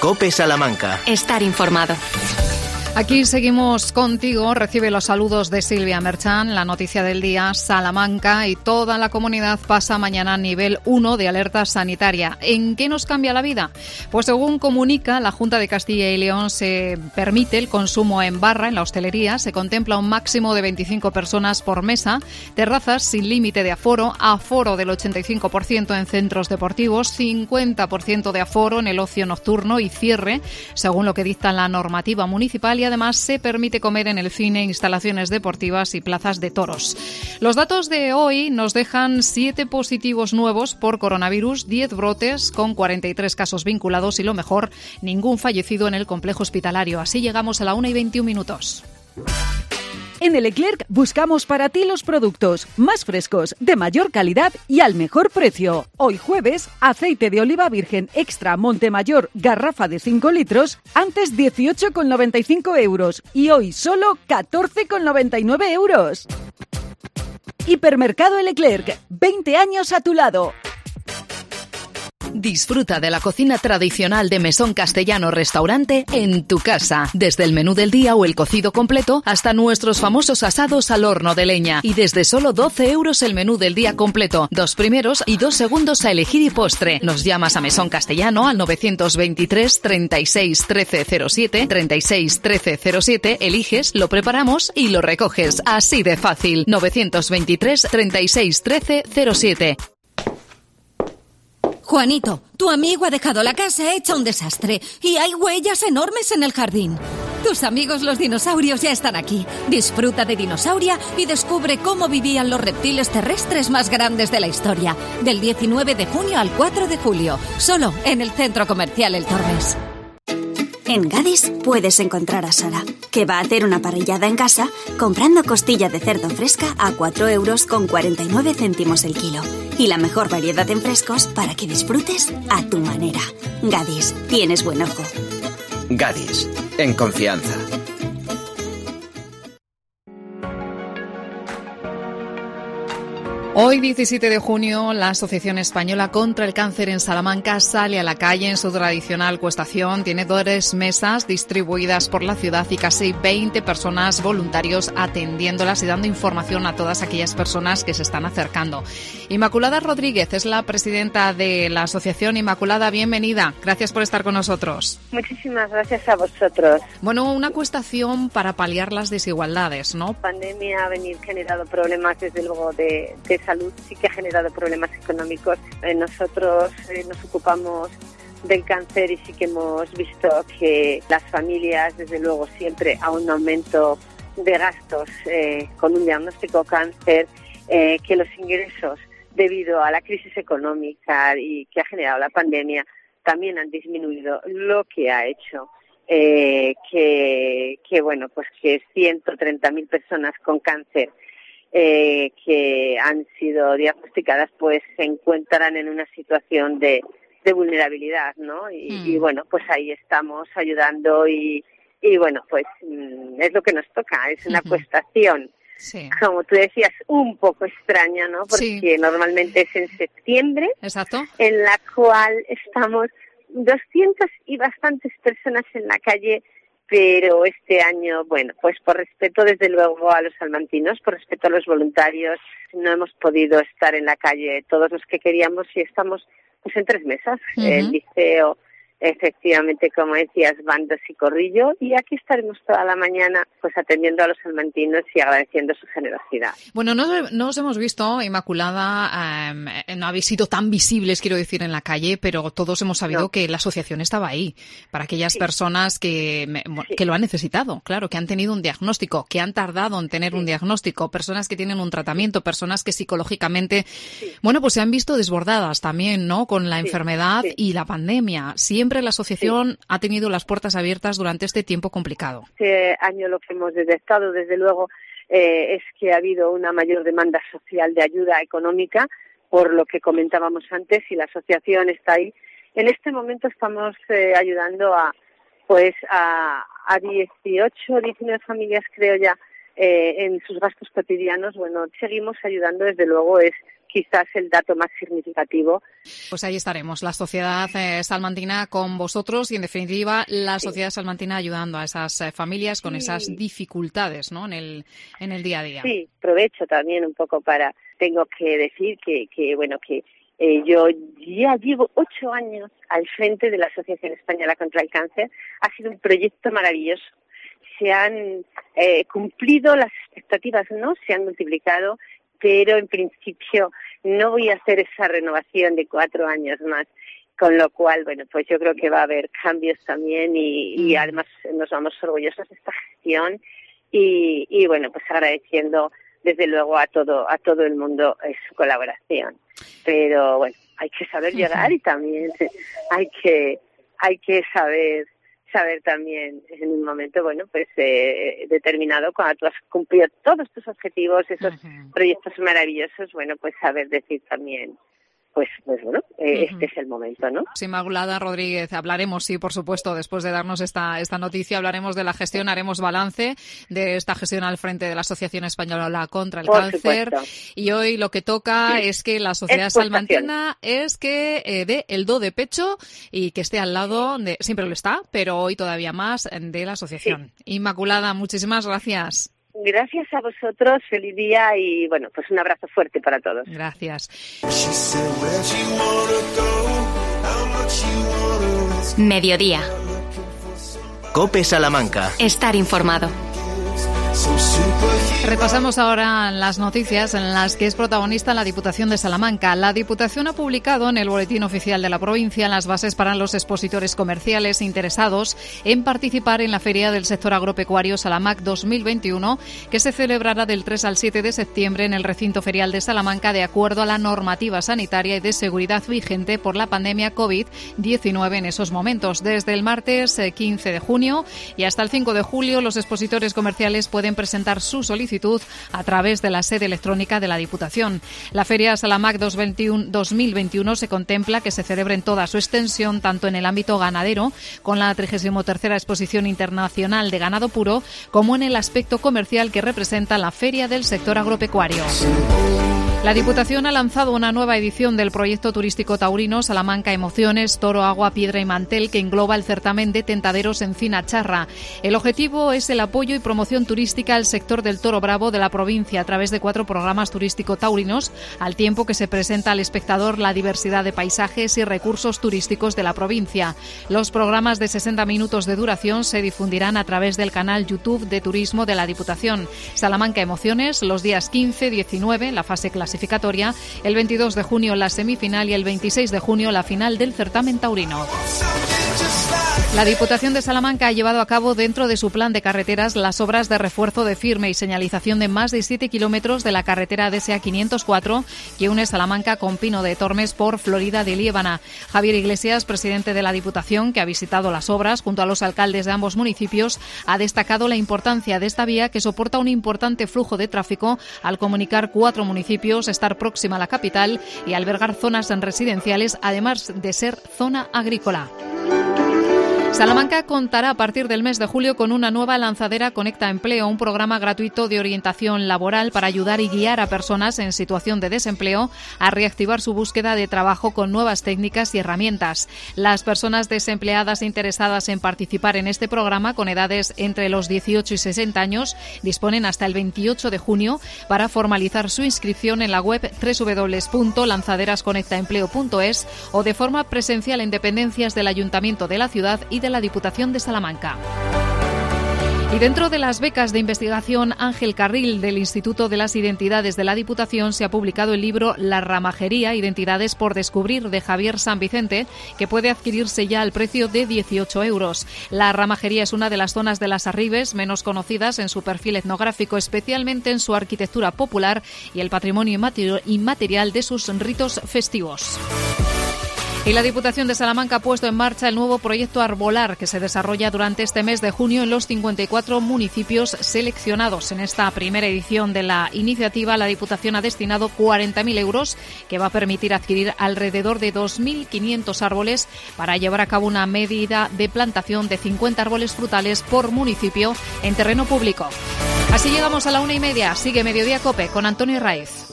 COPE Salamanca. Estar informado. Aquí seguimos contigo. Recibe los saludos de Silvia Merchan. La noticia del día: Salamanca y toda la comunidad pasa mañana a nivel 1 de alerta sanitaria. ¿En qué nos cambia la vida? Pues según comunica la Junta de Castilla y León, se permite el consumo en barra en la hostelería. Se contempla un máximo de 25 personas por mesa, terrazas sin límite de aforo, aforo del 85% en centros deportivos, 50% de aforo en el ocio nocturno y cierre, según lo que dicta la normativa municipal. Y además se permite comer en el cine, instalaciones deportivas y plazas de toros. Los datos de hoy nos dejan 7 positivos nuevos por coronavirus, 10 brotes con 43 casos vinculados y, lo mejor, ningún fallecido en el complejo hospitalario. Así llegamos a la 1:21. En el Leclerc buscamos para ti los productos más frescos, de mayor calidad y al mejor precio. Hoy jueves, aceite de oliva virgen extra Montemayor, garrafa de 5 litros, antes 18,95 euros y hoy solo 14,99 euros. Hipermercado El Leclerc, 20 años a tu lado. Disfruta de la cocina tradicional de Mesón Castellano Restaurante en tu casa. Desde el menú del día o el cocido completo hasta nuestros famosos asados al horno de leña. Y desde solo 12 euros el menú del día completo. 2 primeros y 2 segundos a elegir y postre. Nos llamas a Mesón Castellano al 923 36 13 07, 36 13 07, eliges, lo preparamos y lo recoges. Así de fácil. 923 36 13 07. Juanito, tu amigo ha dejado la casa hecha un desastre y hay huellas enormes en el jardín. Tus amigos los dinosaurios ya están aquí. Disfruta de Dinosauria y descubre cómo vivían los reptiles terrestres más grandes de la historia. Del 19 de junio al 4 de julio, solo en el Centro Comercial El Tormes. En Gadis puedes encontrar a Sara, que va a hacer una parrillada en casa comprando costilla de cerdo fresca a 4,49 euros el kilo. Y la mejor variedad en frescos para que disfrutes a tu manera. Gadis, tienes buen ojo. Gadis, en confianza. Hoy, 17 de junio, la Asociación Española contra el Cáncer en Salamanca sale a la calle en su tradicional cuestación. Tiene 2 mesas distribuidas por la ciudad y casi 20 personas voluntarios atendiéndolas y dando información a todas aquellas personas que se están acercando. Inmaculada Rodríguez es la presidenta de la asociación. Inmaculada, bienvenida. Gracias por estar con nosotros. Muchísimas gracias a vosotros. Bueno, una cuestación para paliar las desigualdades, ¿no? La pandemia ha generado problemas, desde luego, de salud, sí que ha generado problemas económicos. Nosotros nos ocupamos del cáncer y sí que hemos visto que las familias, desde luego, siempre a un aumento de gastos con un diagnóstico cáncer, que los ingresos, debido a la crisis económica y que ha generado la pandemia, también han disminuido, lo que ha hecho que 130.000 personas con cáncer que han sido diagnosticadas pues se encuentran en una situación de vulnerabilidad, ¿no? Y bueno, pues ahí estamos ayudando y bueno, pues es lo que nos toca, es una cuestación, sí, como tú decías, un poco extraña, ¿no? Porque sí, normalmente es en septiembre. Exacto. En la cual estamos 200 y bastantes personas en la calle, pero este año, bueno, pues por respeto desde luego a los salmantinos, por respeto a los voluntarios, no hemos podido estar en la calle todos los que queríamos y estamos pues en 3 mesas, el liceo, efectivamente, como decías, Bandos y Corrillo, y aquí estaremos toda la mañana pues atendiendo a los salmantinos y agradeciendo su generosidad. Bueno, no os hemos visto, Inmaculada, no habéis sido tan visibles, quiero decir, en la calle, pero todos hemos sabido que la asociación estaba ahí para aquellas personas que lo han necesitado, claro, que han tenido un diagnóstico, que han tardado en tener un diagnóstico, personas que tienen un tratamiento, personas que psicológicamente, bueno, pues se han visto desbordadas también, ¿no?, con la enfermedad y la pandemia. Siempre la asociación ha tenido las puertas abiertas durante este tiempo complicado. Este año lo que hemos detectado, desde luego, es que ha habido una mayor demanda social de ayuda económica, por lo que comentábamos antes, y la asociación está ahí. En este momento estamos ayudando a 18, 19 familias, creo ya, en sus gastos cotidianos, bueno, seguimos ayudando, desde luego es quizás el dato más significativo. Pues ahí estaremos, la sociedad salmantina con vosotros y, en definitiva, la sociedad salmantina ayudando a esas familias con esas dificultades, ¿no?, en el día a día. Sí, aprovecho también un poco tengo que decir que yo ya llevo 8 años al frente de la Asociación Española contra el Cáncer. Ha sido un proyecto maravilloso. Se han cumplido las expectativas, ¿no? Se han multiplicado, pero en principio no voy a hacer esa renovación de 4 años más, con lo cual, bueno, pues yo creo que va a haber cambios también y además nos vamos orgullosos de esta gestión y bueno, pues agradeciendo desde luego a todo el mundo su colaboración. Pero bueno, hay que saber llegar y también hay que saber también en un momento, bueno, pues determinado, cuando tú has cumplido todos tus objetivos, esos proyectos maravillosos, bueno, pues saber decir también, pues bueno, este es el momento, ¿no? Sí, Inmaculada Rodríguez, hablaremos, sí, por supuesto, después de darnos esta noticia, hablaremos de la gestión, haremos balance de esta gestión al frente de la Asociación Española contra el Cáncer. Supuesto. Y hoy lo que toca es que la sociedad salmantina dé el do de pecho y que esté al lado siempre lo está, pero hoy todavía más, de la asociación. Sí. Inmaculada, muchísimas gracias. Gracias a vosotros, feliz día y bueno, pues un abrazo fuerte para todos. Gracias. Mediodía. COPE Salamanca. Estar informado. Repasamos ahora las noticias en las que es protagonista la Diputación de Salamanca. La Diputación ha publicado en el Boletín Oficial de la provincia las bases para los expositores comerciales interesados en participar en la Feria del Sector Agropecuario Salamac 2021, que se celebrará del 3 al 7 de septiembre en el recinto ferial de Salamanca, de acuerdo a la normativa sanitaria y de seguridad vigente por la pandemia COVID-19 en esos momentos. Desde el martes 15 de junio y hasta el 5 de julio, los expositores comerciales pueden presentar su solicitud a través de la sede electrónica de la Diputación. La Feria Salamac 2021 se contempla que se celebre en toda su extensión, tanto en el ámbito ganadero, con la 33ª Exposición Internacional de Ganado Puro, como en el aspecto comercial que representa la Feria del Sector Agropecuario. La Diputación ha lanzado una nueva edición del proyecto turístico taurino Salamanca Emociones, Toro, Agua, Piedra y Mantel, que engloba el certamen de tentaderos Encina Charra. El objetivo es el apoyo y promoción turística al sector del toro bravo de la provincia a través de 4 programas turístico-taurinos, al tiempo que se presenta al espectador la diversidad de paisajes y recursos turísticos de la provincia. Los programas de 60 minutos de duración se difundirán a través del canal YouTube de Turismo de la Diputación. Salamanca Emociones, los días 15-19, la fase clasificatoria, el 22 de junio la semifinal y el 26 de junio la final del certamen taurino. La Diputación de Salamanca ha llevado a cabo dentro de su plan de carreteras las obras de refuerzo de firme y señalización de más de 7 kilómetros de la carretera DSA 504 que une Salamanca con Pino de Tormes por Florida de Liébana. Javier Iglesias, presidente de la Diputación, que ha visitado las obras junto a los alcaldes de ambos municipios, ha destacado la importancia de esta vía, que soporta un importante flujo de tráfico al comunicar 4 municipios, estar próxima a la capital y albergar zonas residenciales, además de ser zona agrícola. Salamanca contará a partir del mes de julio con una nueva lanzadera Conecta Empleo, un programa gratuito de orientación laboral para ayudar y guiar a personas en situación de desempleo a reactivar su búsqueda de trabajo con nuevas técnicas y herramientas. Las personas desempleadas interesadas en participar en este programa, con edades entre los 18 y 60 años, disponen hasta el 28 de junio para formalizar su inscripción en la web www.lanzaderasconectaempleo.es o de forma presencial en dependencias del Ayuntamiento de la ciudad y de la Diputación de Salamanca. Y dentro de las becas de investigación Ángel Carril del Instituto de las Identidades de la Diputación se ha publicado el libro La Ramajería, Identidades por Descubrir, de Javier San Vicente, que puede adquirirse ya al precio de 18 euros. La Ramajería es una de las zonas de las Arribes menos conocidas en su perfil etnográfico, especialmente en su arquitectura popular y el patrimonio inmaterial de sus ritos festivos. Y la Diputación de Salamanca ha puesto en marcha el nuevo proyecto Arbolar, que se desarrolla durante este mes de junio en los 54 municipios seleccionados. En esta primera edición de la iniciativa, la Diputación ha destinado 40.000 euros, que va a permitir adquirir alrededor de 2.500 árboles para llevar a cabo una medida de plantación de 50 árboles frutales por municipio en terreno público. Así llegamos a la 1:30. Sigue Mediodía COPE con Antonio Raiz.